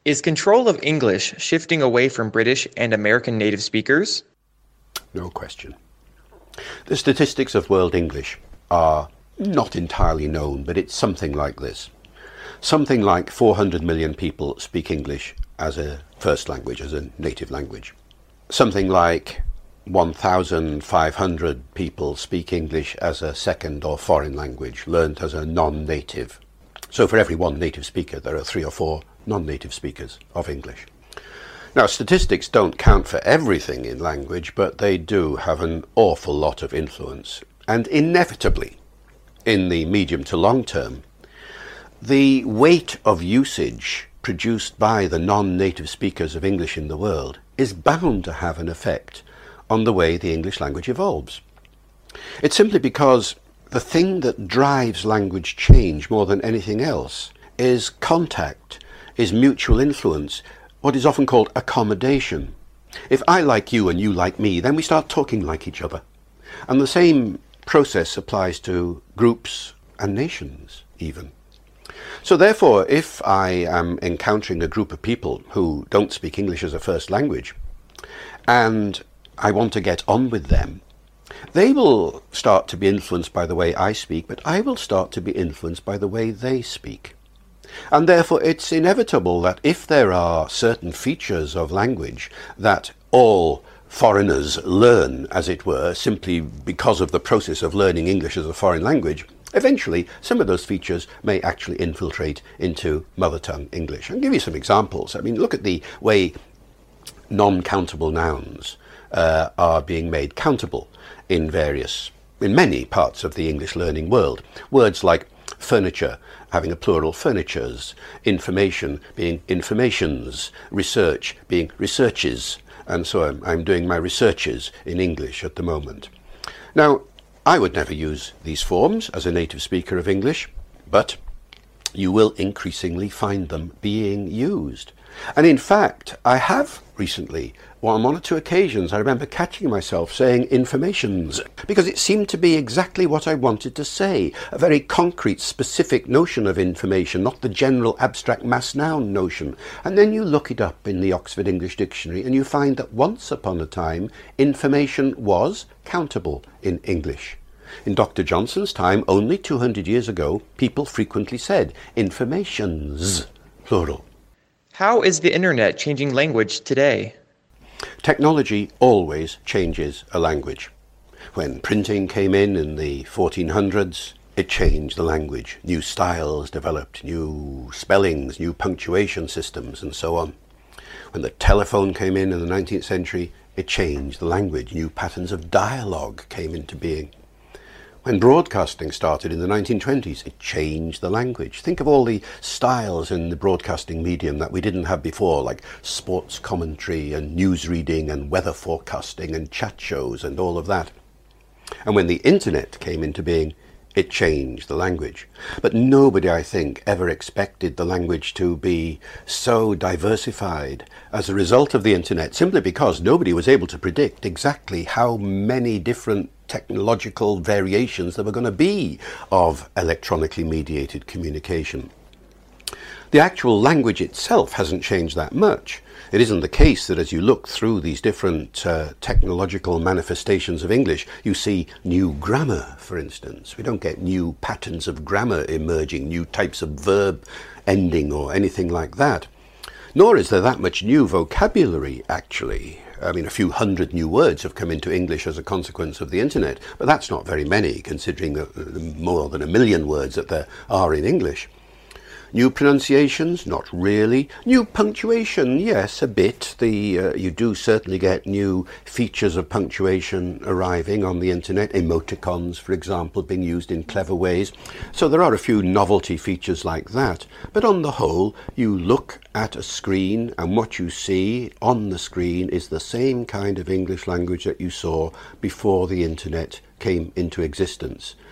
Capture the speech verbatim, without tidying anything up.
Is control of English shifting away from British and American native speakers? No question. The statistics of World English are not entirely known, but it's something like this. Something like four hundred million people speak English as a first language, as a native language. Something like one thousand five hundred people speak English as a second or foreign language, learnt as a non-native. So for every one native speaker, there are three or four non-native speakers of English. Now, statistics don't count for everything in language, but they do have an awful lot of influence. And inevitably, in the medium to long term, the weight of usage produced by the non-native speakers of English in the world is bound to have an effect on the way the English language evolves. It's simply because the thing that drives language change more than anything else is contact, is mutual influence, what is often called accommodation. If I like you and you like me, then we start talking like each other. And the same process applies to groups and nations even. So therefore, if I am encountering a group of people who don't speak English as a first language, and I want to get on with them, they will start to be influenced by the way I speak, but I will start to be influenced by the way they speak. And therefore it's inevitable that if there are certain features of language that all foreigners learn, as it were, simply because of the process of learning English as a foreign language, eventually some of those features may actually infiltrate into mother tongue English. I'll give you some examples. I mean, look at the way non-countable nouns uh, are being made countable in various, in many parts of the English learning world. Words like furniture having a plural, furnitures, information being informations, research being researches, and so on. I'm doing my researches in English at the moment. Now, I would never use these forms as a native speaker of English, but you will increasingly find them being used. And in fact, I have recently, on one or two occasions, I remember catching myself saying informations, because it seemed to be exactly what I wanted to say, a very concrete, specific notion of information, not the general abstract mass noun notion. And then you look it up in the Oxford English Dictionary and you find that once upon a time, information was countable in English. In Doctor Johnson's time, only two hundred years ago, people frequently said informations, plural. How is the internet changing language today? Technology always changes a language. When printing came in in the fourteen hundreds, it changed the language. New styles developed, new spellings, new punctuation systems, and so on. When the telephone came in in the nineteenth century, it changed the language. New patterns of dialogue came into being. When broadcasting started in the nineteen twenties, it changed the language. Think of all the styles in the broadcasting medium that we didn't have before, like sports commentary and news reading and weather forecasting and chat shows and all of that. And when the internet came into being, it changed the language. But nobody, I think, ever expected the language to be so diversified as a result of the internet, simply because nobody was able to predict exactly how many different technological variations there were going to be of electronically mediated communication. The actual language itself hasn't changed that much. It isn't the case that as you look through these different uh, technological manifestations of English, you see new grammar, for instance. We don't get new patterns of grammar emerging, new types of verb ending or anything like that. Nor is there that much new vocabulary, actually. I mean, a few hundred new words have come into English as a consequence of the internet, but that's not very many, considering the, the more than a million words that there are in English. New pronunciations? Not really. New punctuation? Yes, a bit. The uh, you do certainly get new features of punctuation arriving on the internet. Emoticons, for example, being used in clever ways. So there are a few novelty features like that. But on the whole, you look at a screen and what you see on the screen is the same kind of English language that you saw before the internet came into existence.